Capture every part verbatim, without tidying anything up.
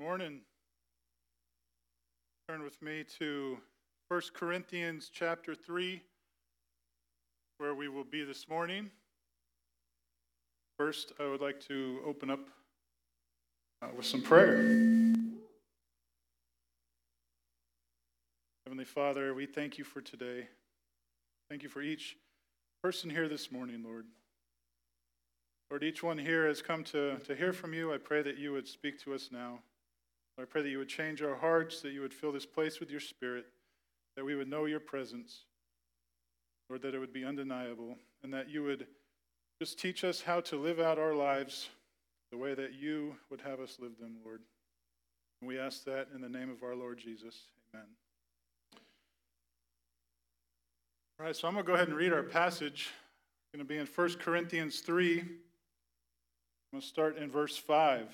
Morning. Turn with me to First Corinthians chapter three, where we will be this morning. First, I would like to open up uh, with some prayer. Heavenly Father, we thank you for today. Thank you for each person here this morning, Lord. Lord, each one here has come to, to hear from you. I pray that you would speak to us now. Lord, I pray that you would change our hearts, that you would fill this place with your Spirit, that we would know your presence, Lord, that it would be undeniable, and that you would just teach us how to live out our lives the way that you would have us live them, Lord. And we ask that in the name of our Lord Jesus. Amen. All right, so I'm going to go ahead and read our passage. It's going to be in First Corinthians three. I'm going to start in verse five.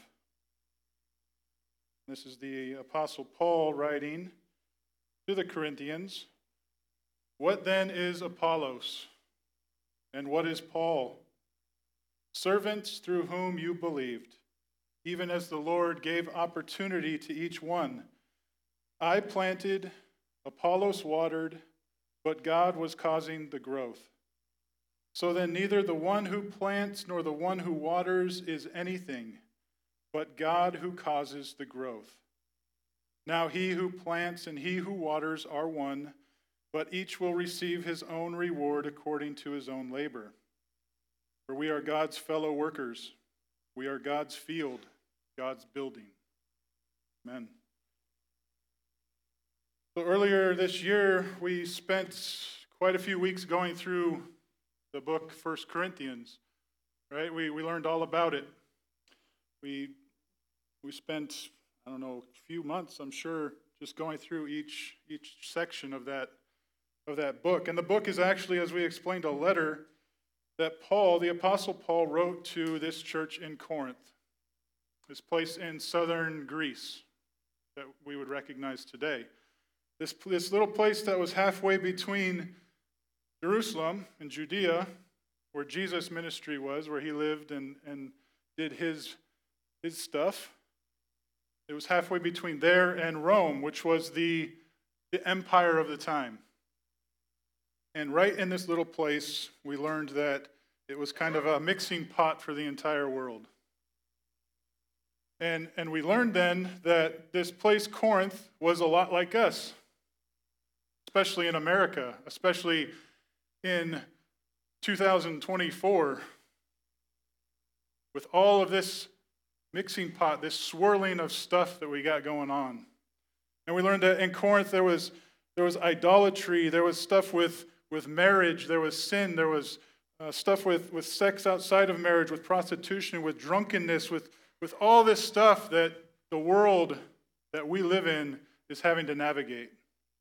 This is the Apostle Paul writing to the Corinthians. What then is Apollos? And what is Paul? Servants through whom you believed, even as the Lord gave opportunity to each one. I planted, Apollos watered, but God was causing the growth. So then neither the one who plants nor the one who waters is anything, but God who causes the growth. Now he who plants and he who waters are one, but each will receive his own reward according to his own labor. For we are God's fellow workers. We are God's field, God's building. Amen. So earlier this year, we spent quite a few weeks going through the book First Corinthians, right? We we learned all about it. We we spent, I don't know, a few months, I'm sure, just going through each each section of that of that book. And the book is actually, as we explained, a letter that Paul, the Apostle Paul, wrote to this church in Corinth, this place in southern Greece that we would recognize today. This, this little place that was halfway between Jerusalem and Judea, where Jesus' ministry was, where he lived and, and did his, his stuff. It was halfway between there and Rome, which was the, the empire of the time. And right in this little place, we learned that it was kind of a mixing pot for the entire world. And, and we learned then that this place, Corinth, was a lot like us, especially in America, especially in two thousand twenty-four, with all of this mixing pot, this swirling of stuff that we got going on. And we learned that in Corinth there was there was idolatry, there was stuff with, with marriage, there was sin, there was uh, stuff with, with sex outside of marriage, with prostitution, with drunkenness, with, with all this stuff that the world that we live in is having to navigate.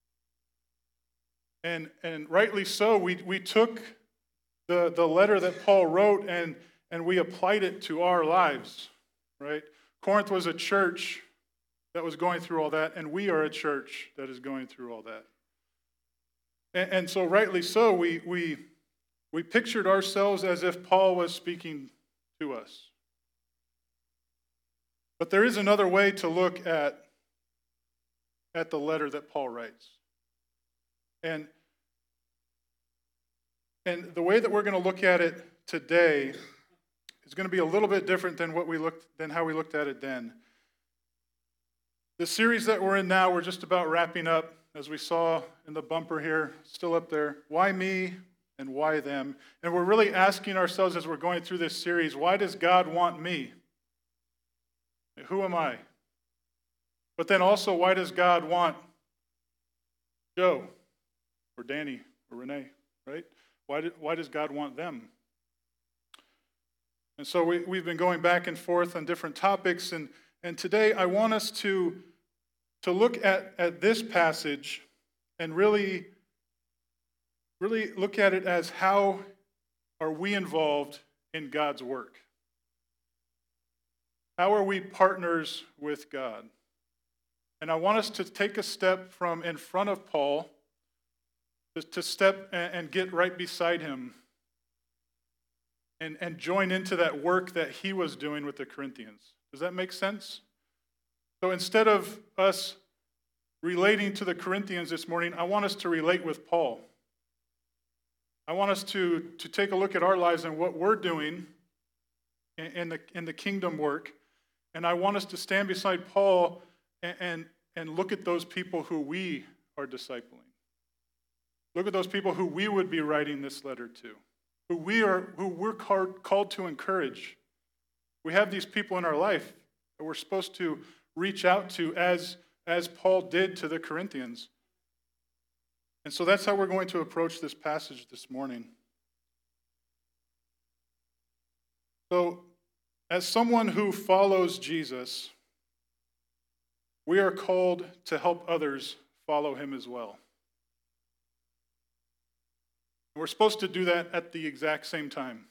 And and rightly so, we, we took the, the letter that Paul wrote and, and we applied it to our lives. Right? Corinth was a church that was going through all that, and we are a church that is going through all that. And, and so rightly so, we, we, we pictured ourselves as if Paul was speaking to us. But there is another way to look at, at the letter that Paul writes. And, and the way that we're going to look at it today is going to be a little bit different than what we looked than how we looked at it then. The series that we're in now, we're just about wrapping up, as we saw in the bumper here, still up there. Why me and why them? And we're really asking ourselves as we're going through this series, why does God want me? Who am I? But then also, why does God want Joe or Danny or Renee, right? Why, do, why does God want them? And so we, we've been going back and forth on different topics, and, and today I want us to, to look at, at this passage and really, really look at it as how are we involved in God's work? How are we partners with God? And I want us to take a step from in front of Paul to, to step and, and get right beside him and, and join into that work that he was doing with the Corinthians. Does that make sense? So instead of us relating to the Corinthians this morning, I want us to relate with Paul. I want us to, to take a look at our lives and what we're doing in, in, the, in the kingdom work. And I want us to stand beside Paul and, and, and look at those people who we are discipling. Look at those people who we would be writing this letter to, who we are, who we're called, called to encourage. We have these people in our life that we're supposed to reach out to as, as Paul did to the Corinthians. And so that's how we're going to approach this passage this morning. So, as someone who follows Jesus, we are called to help others follow him as well. We're supposed to do that at the exact same time.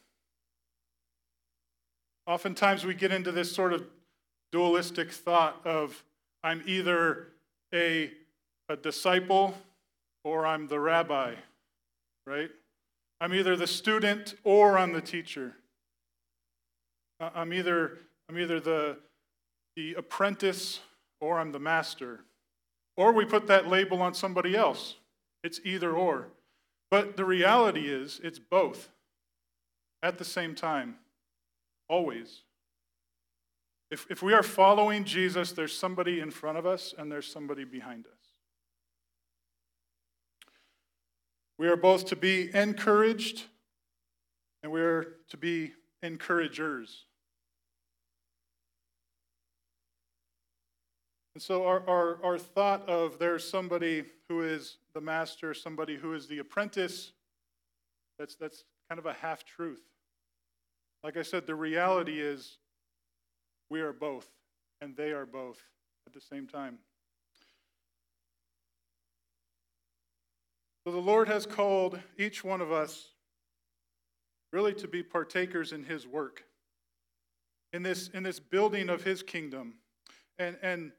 Oftentimes we get into this sort of dualistic thought of, I'm either a, a disciple or I'm the rabbi, right? I'm either the student or I'm the teacher. I'm either, I'm either the, the apprentice or I'm the master. Or we put that label on somebody else. It's either or. But the reality is, it's both at the same time, always. If, if we are following Jesus, there's somebody in front of us and there's somebody behind us. We are both to be encouraged and we are to be encouragers. And so our, our, our thought of there's somebody who is the master, somebody who is the apprentice, that's, that's kind of a half-truth. Like I said, the reality is we are both, and they are both at the same time. So the Lord has called each one of us really to be partakers in his work, in this, in this building of his kingdom. And, and,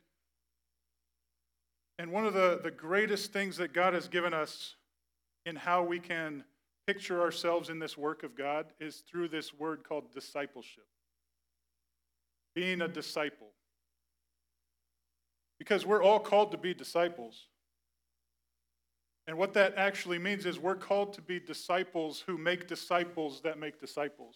and one of the, the greatest things that God has given us in how we can picture ourselves in this work of God is through this word called discipleship. Being a disciple. Because we're all called to be disciples. And what that actually means is we're called to be disciples who make disciples that make disciples.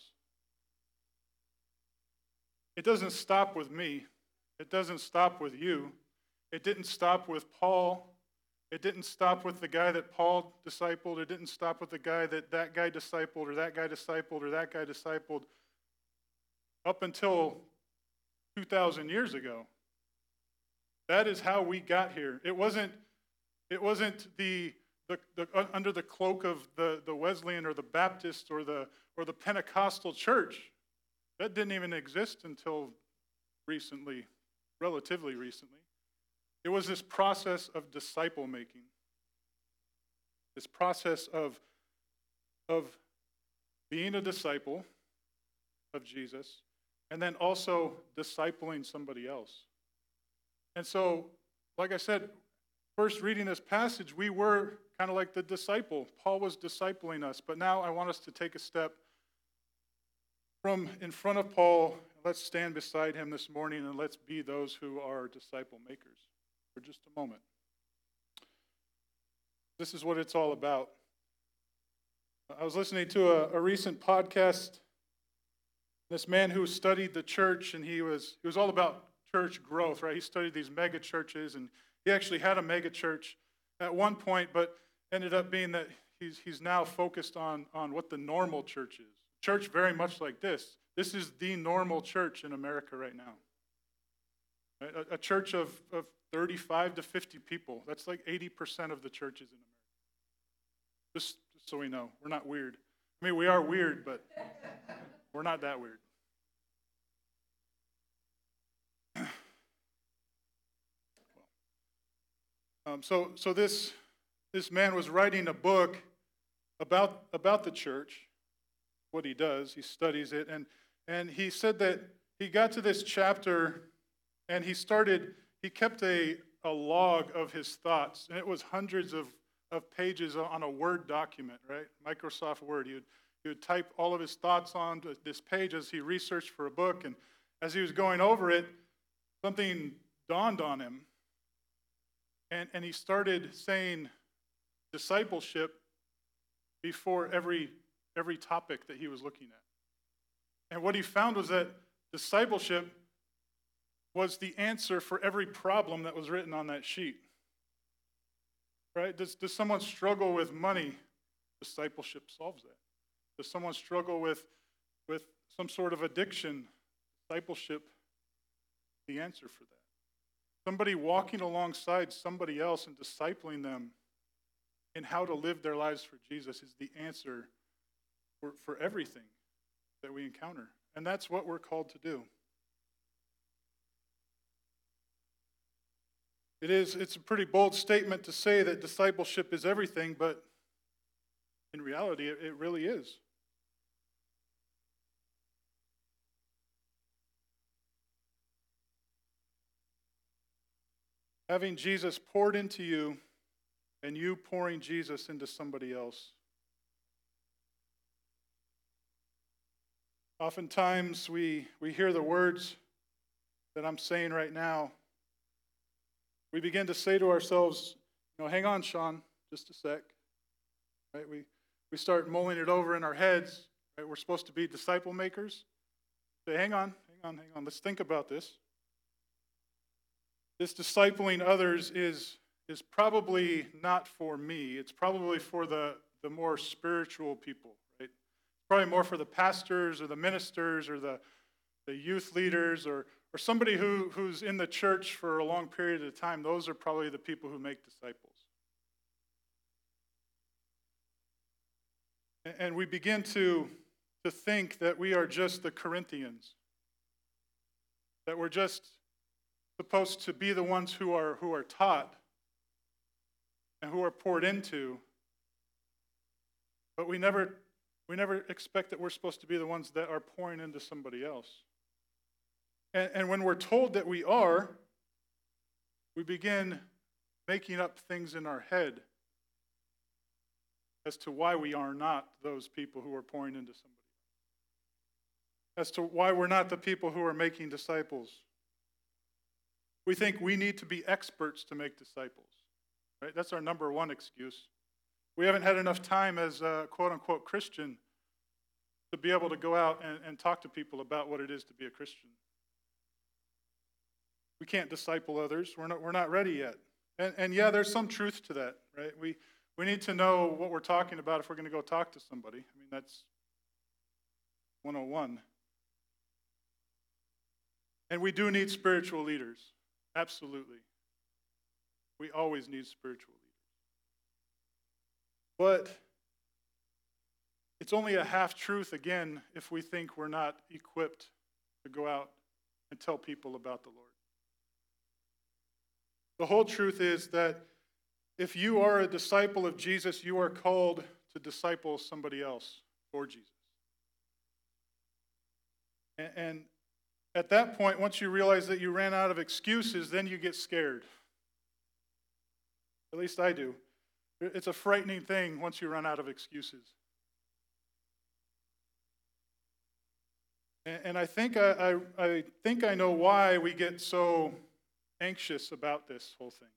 It doesn't stop with me. It doesn't stop with you. It didn't stop with Paul. It didn't stop with the guy that Paul discipled. It didn't stop with the guy that that guy discipled or that guy discipled or that guy discipled up until two thousand years ago. That is how we got here. It wasn't, it wasn't the, the, the uh, under the cloak of the, the Wesleyan or the Baptist or the or the Pentecostal church. That didn't even exist until recently, relatively recently. It was this process of disciple making. This process of, of being a disciple of Jesus and then also discipling somebody else. And so, like I said, first reading this passage, we were kind of like the disciple. Paul was discipling us, but now I want us to take a step from in front of Paul. Let's stand beside him this morning and let's be those who are disciple makers for just a moment. This is what it's all about. I was listening to a, a recent podcast. This man who studied the church, and he was he was all about church growth, right? He studied these mega churches, and he actually had a mega church at one point, but ended up being that he's he's now focused on, on what the normal church is. Church very much like this. This is the normal church in America right now. Right? A, a church of, of thirty-five to fifty people. That's like eighty percent of the churches in America. Just, just so we know, we're not weird. I mean, we are weird, but we're not that weird. Um, so, so this this man was writing a book about about the church. What he does, he studies it, and and he said that he got to this chapter, and he started. He kept a a log of his thoughts, and it was hundreds of of pages on a Word document, right? Microsoft Word. He would he would type all of his thoughts onto this page as he researched for a book, and as he was going over it, something dawned on him, and, and he started saying discipleship before every, every topic that he was looking at. And what he found was that discipleship was the answer for every problem that was written on that sheet. Right? Does, does someone struggle with money? Discipleship solves that. Does someone struggle with, with some sort of addiction? Discipleship, the answer for that. Somebody walking alongside somebody else and discipling them in how to live their lives for Jesus is the answer for, for everything that we encounter. And that's what we're called to do. It is, it's a pretty bold statement to say that discipleship is everything, but in reality, it, it really is. Having Jesus poured into you and you pouring Jesus into somebody else. Oftentimes we, we hear the words that I'm saying right now. We begin to say to ourselves, you know, hang on, Sean, just a sec. Right? We, we start mulling it over in our heads. Right? We're supposed to be disciple makers. Say, hang on, hang on, hang on. Let's think about this. This discipling others is, is probably not for me. It's probably for the, the more spiritual people, right? It's probably more for the pastors or the ministers or the, the youth leaders or, or somebody who, who's in the church for a long period of time. Those are probably the people who make disciples. And, and we begin to, to think that we are just the Corinthians, that we're just supposed to be the ones who are who are taught and who are poured into, but we never we never expect that we're supposed to be the ones that are pouring into somebody else. And, and when we're told that we are, we begin making up things in our head as to why we are not those people who are pouring into somebody, as to why we're not the people who are making disciples. We think we need to be experts to make disciples, right? That's our number one excuse. We haven't had enough time as a quote-unquote Christian to be able to go out and, and talk to people about what it is to be a Christian. We can't disciple others. We're not, we're not ready yet. And, and yeah, there's some truth to that, right? We, we need to know what we're talking about if we're going to go talk to somebody. I mean, that's one oh one. And we do need spiritual leaders. Absolutely. We always need spiritual leaders. But it's only a half-truth, again, if we think we're not equipped to go out and tell people about the Lord. The whole truth is that if you are a disciple of Jesus, you are called to disciple somebody else for Jesus. And, and at that point, once you realize that you ran out of excuses, then you get scared. At least I do. It's a frightening thing once you run out of excuses. And, and I think I, I, I think I know why we get so anxious about this whole thing.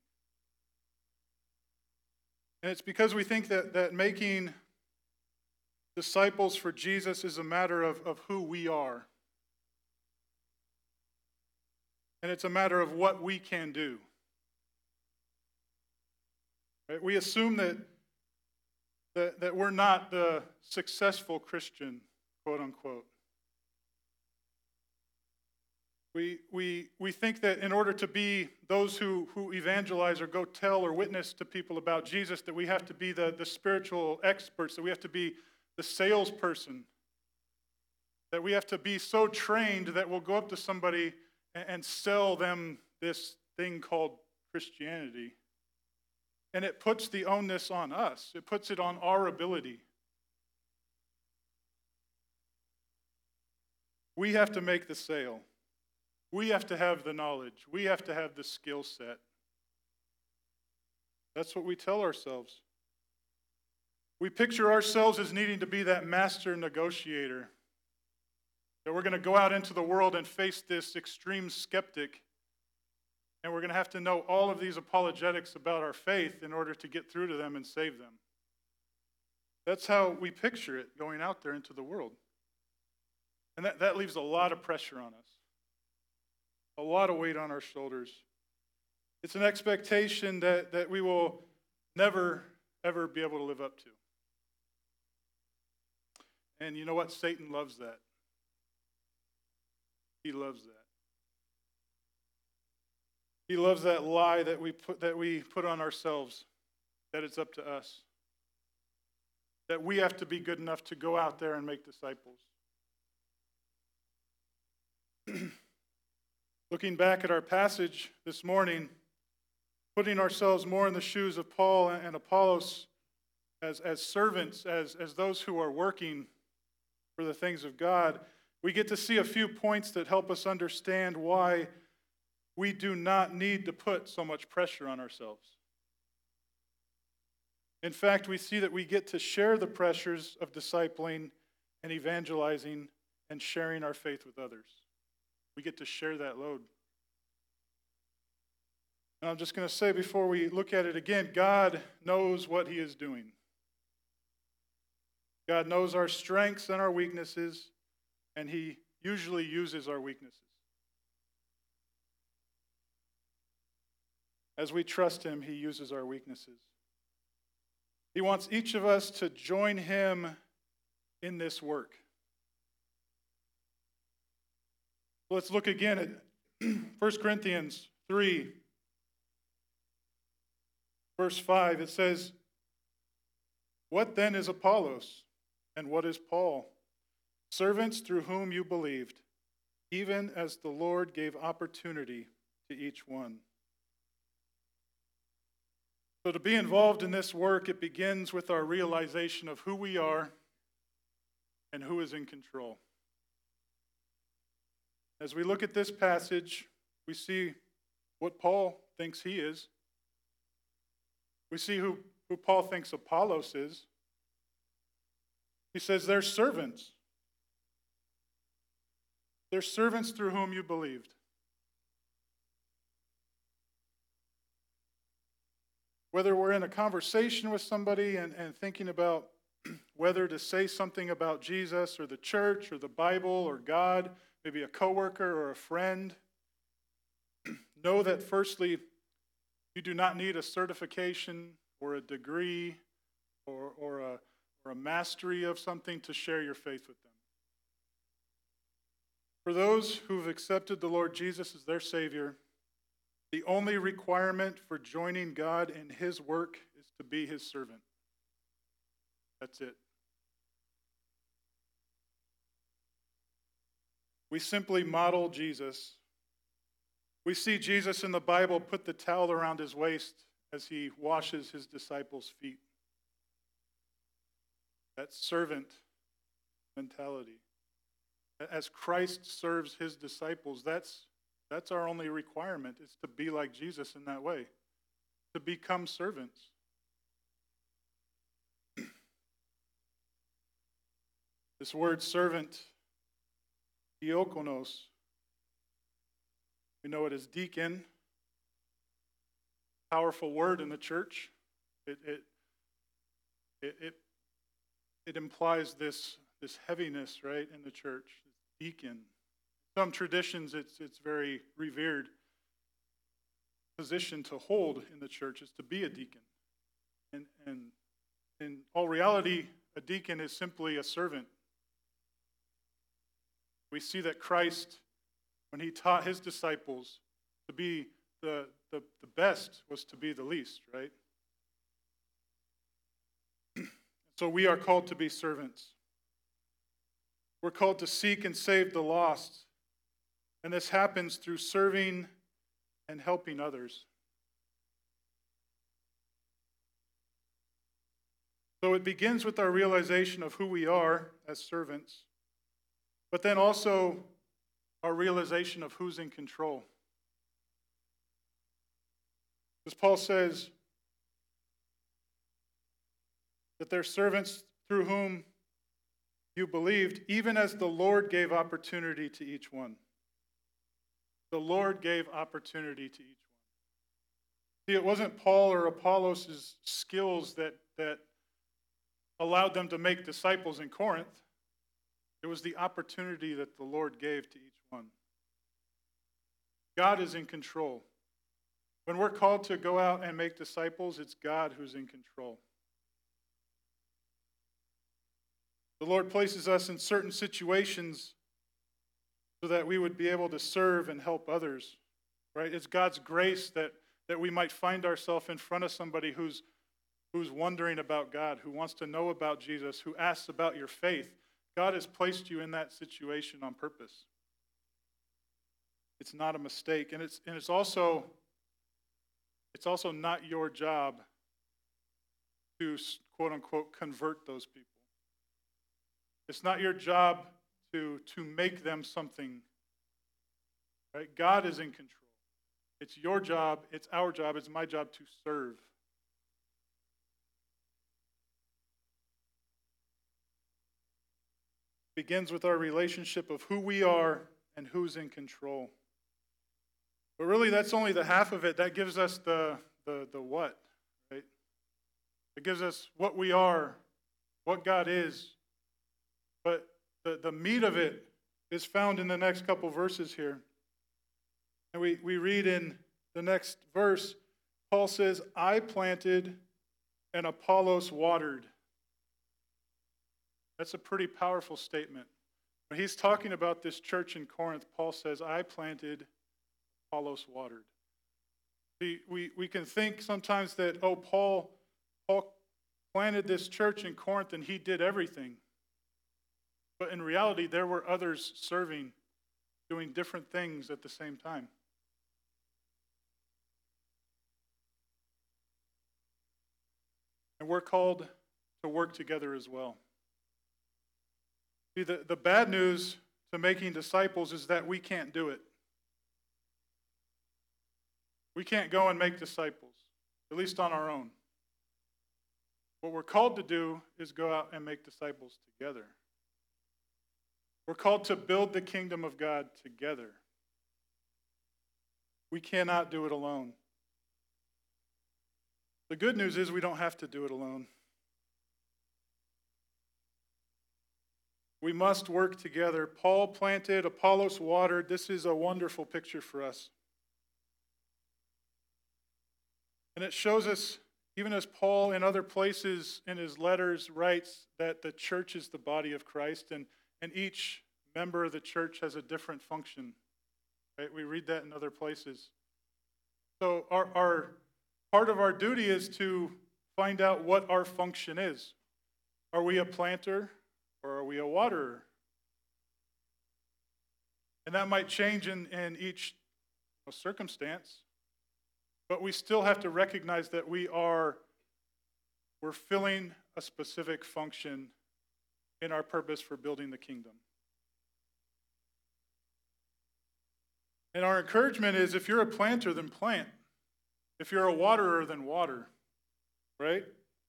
And it's because we think that, that making disciples for Jesus is a matter of, of who we are. And it's a matter of what we can do. Right? We assume that, that, that we're not the successful Christian, quote unquote. We, we, we think that in order to be those who, who evangelize or go tell or witness to people about Jesus, that we have to be the, the spiritual experts, that we have to be the salesperson, that we have to be so trained that we'll go up to somebody and sell them this thing called Christianity. And it puts the onus on us. It puts it on our ability. We have to make the sale. We have to have the knowledge. We have to have the skill set. That's what we tell ourselves. We picture ourselves as needing to be that master negotiator. That we're going to go out into the world and face this extreme skeptic And we're going to have to know all of these apologetics about our faith in order to get through to them and save them. That's how we picture it going out there into the world. And that, that leaves a lot of pressure on us, a lot of weight on our shoulders. It's an expectation that, that we will never, ever be able to live up to. And you know what? Satan loves that. He loves that. He loves that lie that we put, that we put on ourselves, that it's up to us, that we have to be good enough to go out there and make disciples. Looking back at our passage this morning, putting ourselves more in the shoes of Paul and Apollos as, as servants, as, as those who are working for the things of God, we get to see a few points that help us understand why we do not need to put so much pressure on ourselves. In fact, we see that we get to share the pressures of discipling and evangelizing and sharing our faith with others. We get to share that load. And I'm just going to say before we look at it again, God knows what he is doing. God knows our strengths and our weaknesses, and he usually uses our weaknesses. As we trust him, he uses our weaknesses. He wants each of us to join him in this work. Let's look again at First Corinthians three, verse five. It says, "What then is Apollos, and what is Paul? Servants through whom you believed, even as the Lord gave opportunity to each one." So to be involved in this work, it begins with our realization of who we are and who is in control. As we look at this passage, we see what Paul thinks he is. We see who, who Paul thinks Apollos is. He says they're servants. They're servants through whom you believed. Whether we're in a conversation with somebody and, and thinking about whether to say something about Jesus or the church or the Bible or God, maybe a coworker or a friend, know that firstly, you do not need a certification or a degree or, or, a, or a mastery of something to share your faith with them. For those who've accepted the Lord Jesus as their Savior, the only requirement for joining God in his work is to be his servant. That's it. We simply model Jesus. We see Jesus in the Bible put the towel around his waist as he washes his disciples' feet. That servant mentality. As Christ serves his disciples, that's That's our only requirement, is to be like Jesus in that way, to become servants. This word servant, diakonos, we know it as deacon, powerful word in the church. It it it it, it implies this, this heaviness, right, in the church, deacon. Some traditions, it's it's very revered position to hold in the church is to be a deacon. And, and in all reality, a deacon is simply a servant. We see that Christ, when he taught his disciples to be the, the, the best, was to be the least, right? So we are called to be servants. We're called to seek and save the lost. And this happens through serving and helping others. So it begins with our realization of who we are as servants, but then also our realization of who's in control. As Paul says, that they're servants through whom you believed, even as the Lord gave opportunity to each one. The Lord gave opportunity to each one. See, it wasn't Paul or Apollos' skills that, that allowed them to make disciples in Corinth. It was the opportunity that the Lord gave to each one. God is in control. When we're called to go out and make disciples, it's God who's in control. The Lord places us in certain situations so that we would be able to serve and help others, right? It's God's grace that, that we might find ourselves in front of somebody who's, who's wondering about God, who wants to know about Jesus, who asks about your faith. God has placed you in that situation on purpose. It's not a mistake, and it's and it's also it's also not your job to quote unquote convert those people. It's not your job to to make them something. Right? God is in control. It's your job, it's our job, it's my job to serve. Begins with our relationship of who we are and who's in control. But really, that's only the half of it. That gives us the, the, the what, right? It gives us what we are, what God is. But the, the meat of it is found in the next couple verses here. And we, we read in the next verse, Paul says, I planted and Apollos watered. That's a pretty powerful statement. When he's talking about this church in Corinth, Paul says, I planted, Apollos watered. See, we, we can think sometimes that, oh, Paul, Paul planted this church in Corinth and he did everything. But in reality, there were others serving, doing different things at the same time. And we're called to work together as well. See, the, the bad news to making disciples is that we can't do it. We can't go and make disciples, at least on our own. What we're called to do is go out and make disciples together. We're called to build the kingdom of God together. We cannot do it alone. The good news is we don't have to do it alone. We must work together. Paul planted, Apollos watered. This is a wonderful picture for us. And it shows us, even as Paul in other places in his letters writes, that the church is the body of Christ, and, and each member of the church has a different function. Right? We read that in other places. So our, our part of our duty is to find out what our function is. Are we a planter or are we a waterer? And that might change in, in each circumstance. But we still have to recognize that we are, we're filling a specific function in our purpose for building the kingdom. And our encouragement is, if you're a planter, then plant. If you're a waterer, then water. Right?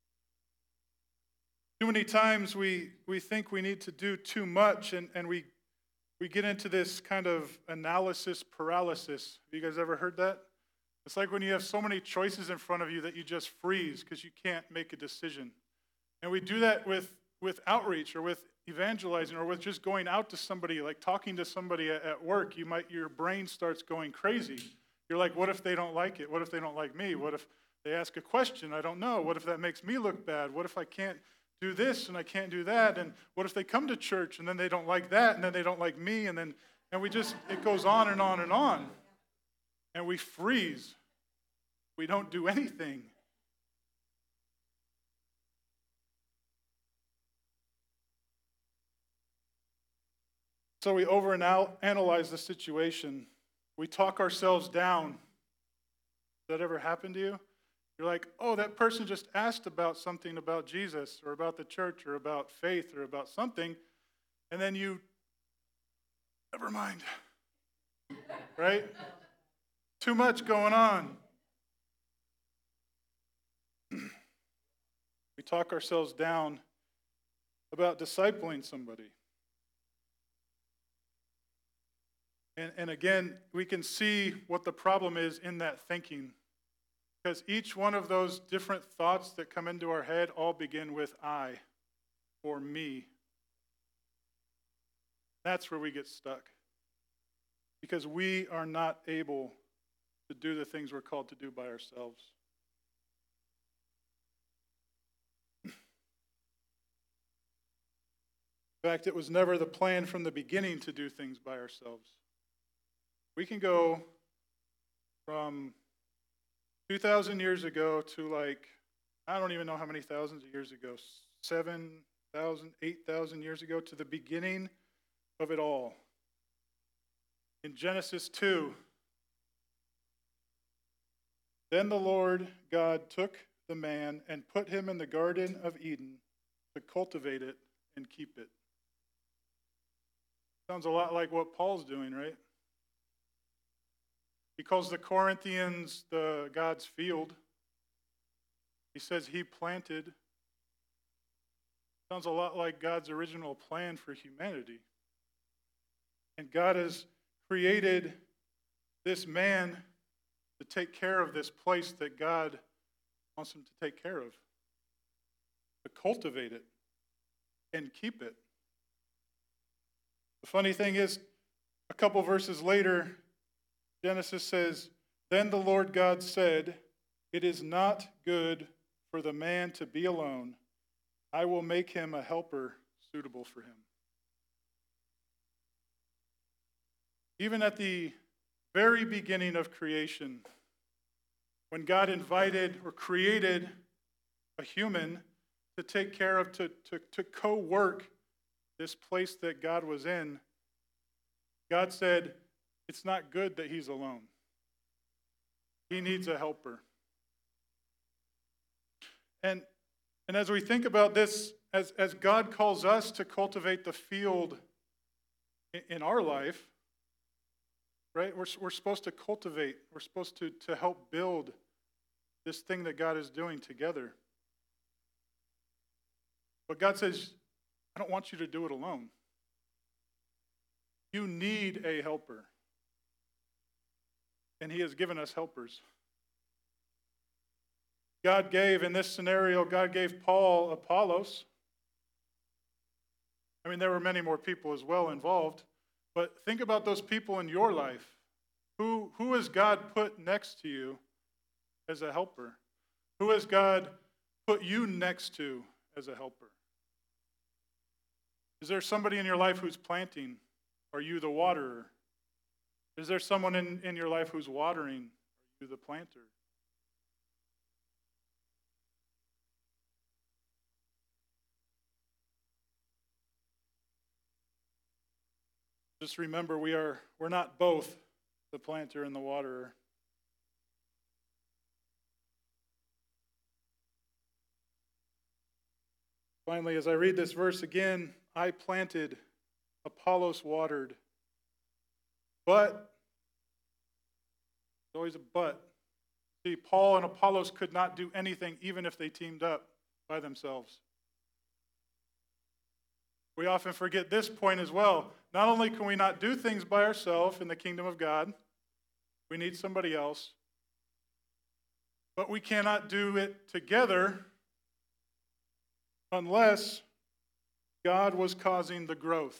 Too many times we, we think we need to do too much, and, and we, we get into this kind of analysis paralysis. Have you guys ever heard that? It's like when you have so many choices in front of you that you just freeze because you can't make a decision. And we do that with, with outreach or with evangelizing or with just going out to somebody, like talking to somebody at, at work. You might, your brain starts going crazy. You're like, what if they don't like it? What if they don't like me? What if they ask a question? I don't know. What if that makes me look bad? What if I can't do this and I can't do that? And what if they come to church and then they don't like that and then they don't like me? And then, and we just, it goes on and on and on. And we freeze. We don't do anything. So we overanalyze the situation. We talk ourselves down. Does that ever happen to you? You're like, oh, that person just asked about something about Jesus or about the church or about faith or about something. And then you, never mind. Right? Too much going on. We talk ourselves down about discipling somebody. And, and again, we can see what the problem is in that thinking. Because each one of those different thoughts that come into our head all begin with I or me. That's where we get stuck. Because we are not able to do the things we're called to do by ourselves. In fact, it was never the plan from the beginning to do things by ourselves. We can go from two thousand years ago to like, I don't even know how many thousands of years ago, seven thousand, eight thousand years ago, to the beginning of it all. In Genesis two, then the Lord God took the man and put him in the Garden of Eden to cultivate it and keep it. Sounds a lot like what Paul's doing, right? He calls the Corinthians the God's field. He says he planted. Sounds a lot like God's original plan for humanity. And God has created this man to take care of this place that God wants him to take care of, to cultivate it and keep it. The funny thing is, a couple verses later, Genesis says, then the Lord God said, it is not good for the man to be alone. I will make him a helper suitable for him. Even at the very beginning of creation, when God invited or created a human to take care of, to, to, to co-work this place that God was in, God said, it's not good that he's alone. He needs a helper. And, and as we think about this, as, as God calls us to cultivate the field in, in our life, right? We're, we're supposed to cultivate. We're supposed to, to help build this thing that God is doing together. But God says, I don't want you to do it alone. You need a helper. And he has given us helpers. God gave, in this scenario, God gave Paul Apollos. I mean, there were many more people as well involved. But think about those people in your life. Who, who has God put next to you as a helper? Who has God put you next to as a helper? Is there somebody in your life who's planting? Are you the waterer? Is there someone in, in your life who's watering? Are you the planter? Just remember, we are, we're not both the planter and the waterer. Finally, as I read this verse again, I planted, Apollos watered, but, there's always a but. See, Paul and Apollos could not do anything even if they teamed up by themselves. We often forget this point as well. Not only can we not do things by ourselves in the kingdom of God, we need somebody else, but we cannot do it together unless God was causing the growth.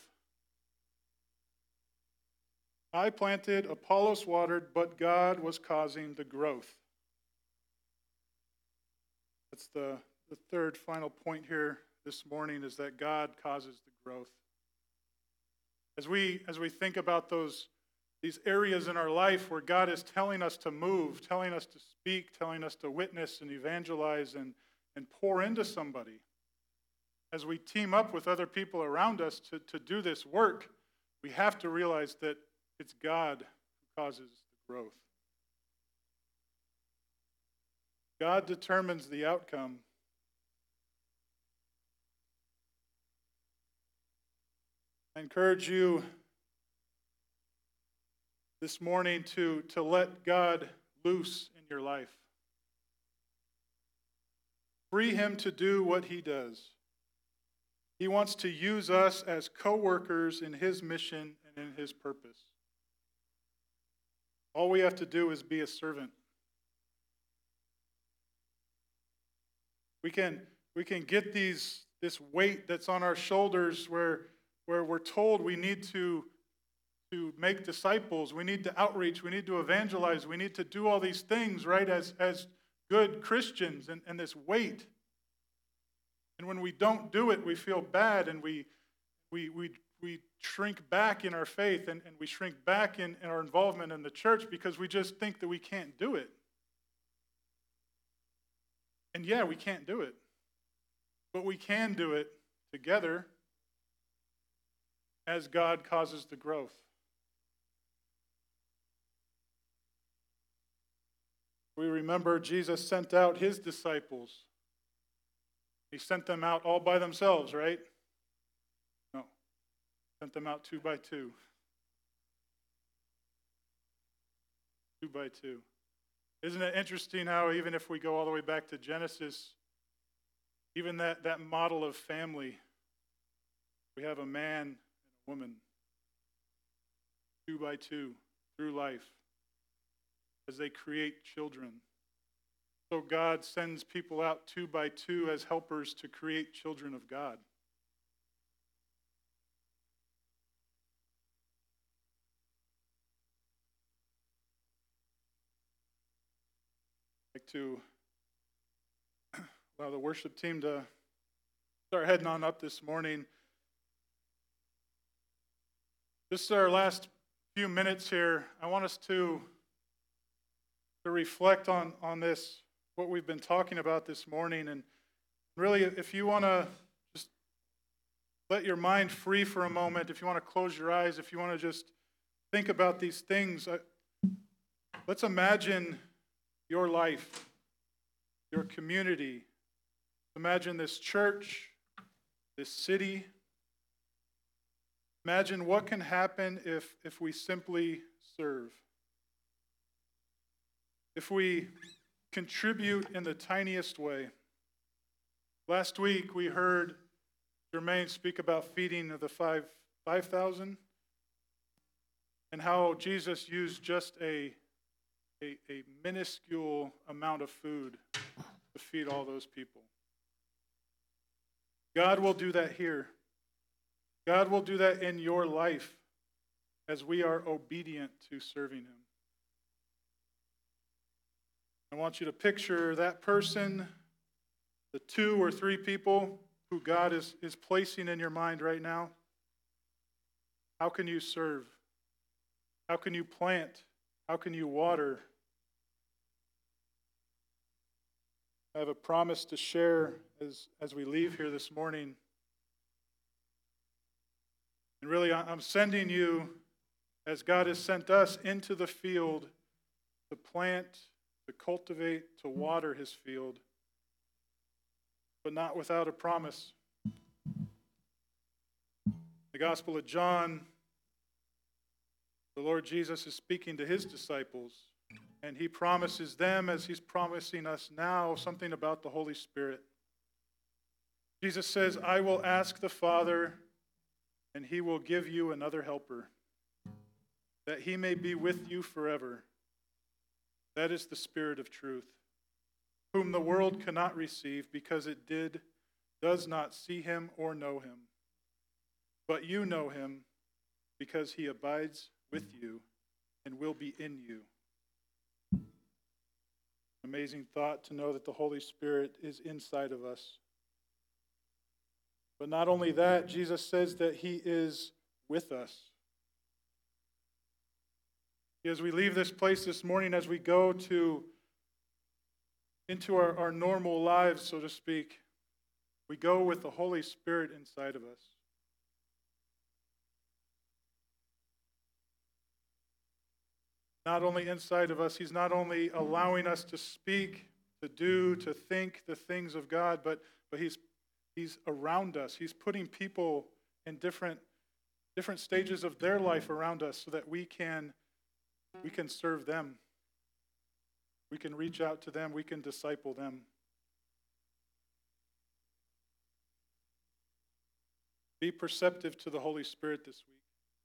I planted, Apollos watered, but God was causing the growth. That's the, the third final point here this morning, is that God causes the growth. As we as we think about those these areas in our life where God is telling us to move, telling us to speak, telling us to witness and evangelize and, and pour into somebody, as we team up with other people around us to, to do this work, we have to realize that it's God who causes the growth. God determines the outcome. I encourage you this morning to, to let God loose in your life. Free him to do what he does. He wants to use us as co-workers in his mission and in his purpose. All we have to do is be a servant. We can we can get these this weight that's on our shoulders where where we're told we need to to make disciples, we need to outreach, we need to evangelize, we need to do all these things, right, as as good Christians, and, and this weight. And when we don't do it, we feel bad, and we we we we shrink back in our faith, and, and we shrink back in, in our involvement in the church because we just think that we can't do it. And yeah, we can't do it. But we can do it together as God causes the growth. We remember Jesus sent out his disciples. He sent them out all by themselves, right? No. Sent them out two by two. Two by two. Isn't it interesting how even if we go all the way back to Genesis, even that, that model of family, we have a man and a woman, two by two, through life, as they create children. So God sends people out two by two as helpers to create children of God. I'd like to allow the worship team to start heading on up this morning. Just our last few minutes here, I want us to, to reflect on, on this, what we've been talking about this morning. And really, if you want to just let your mind free for a moment, if you want to close your eyes, if you want to just think about these things, I, let's imagine your life, your community. Imagine this church, this city. Imagine what can happen if, if we simply serve. If we contribute in the tiniest way. Last week we heard Jermaine speak about feeding of the five five thousand, and how Jesus used just a, a a minuscule amount of food to feed all those people. God will do that here. God will do that in your life as we are obedient to serving him. I want you to picture that person, the two or three people who God is, is placing in your mind right now. How can you serve? How can you plant? How can you water? I have a promise to share as, as we leave here this morning. And really, I'm sending you, as God has sent us, into the field to plant, to cultivate, to water his field, but not without a promise. The Gospel of John, the Lord Jesus is speaking to his disciples, and he promises them, as he's promising us now, something about the Holy Spirit. Jesus says, I will ask the Father, and he will give you another helper, that he may be with you forever. That is the Spirit of truth, whom the world cannot receive because it did, does not see him or know him. But you know him because he abides with you and will be in you. Amazing thought to know that the Holy Spirit is inside of us. But not only that, Jesus says that he is with us. As we leave this place this morning, as we go to into our, our normal lives, so to speak, we go with the Holy Spirit inside of us. Not only inside of us, he's not only allowing us to speak, to do, to think the things of God, but, but he's, he's around us. He's putting people in different, different stages of their life around us so that we can We can serve them. We can reach out to them. We can disciple them. Be perceptive to the Holy Spirit this week.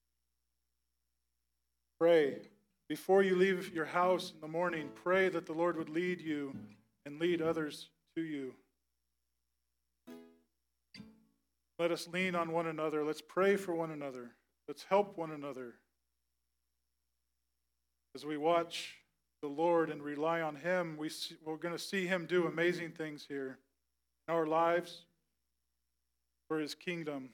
Pray. Before you leave your house in the morning, pray that the Lord would lead you and lead others to you. Let us lean on one another. Let's pray for one another. Let's help one another. As we watch the Lord and rely on Him, we see, we're going to see Him do amazing things here in our lives for His kingdom.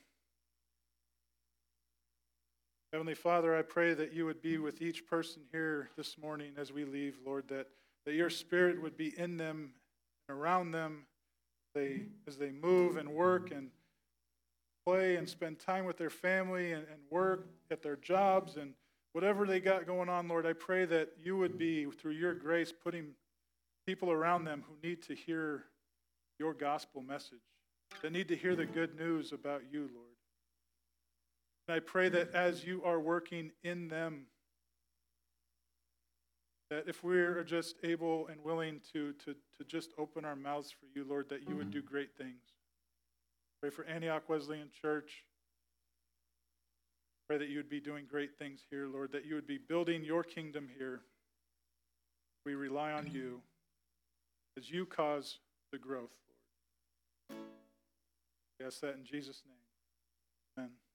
Heavenly Father, I pray that you would be with each person here this morning as we leave, Lord, that, that your Spirit would be in them and around them they, as they move and work and play and spend time with their family and, and work at their jobs and whatever they got going on, Lord. I pray that you would be, through your grace, putting people around them who need to hear your gospel message, that need to hear the good news about you, Lord. And I pray that as you are working in them, that if we're just able and willing to, to, to just open our mouths for you, Lord, that you would do great things. Pray for Antioch Wesleyan Church. Pray that you would be doing great things here, Lord, that you would be building your kingdom here. We rely on you as you cause the growth, Lord. We ask that in Jesus' name. Amen.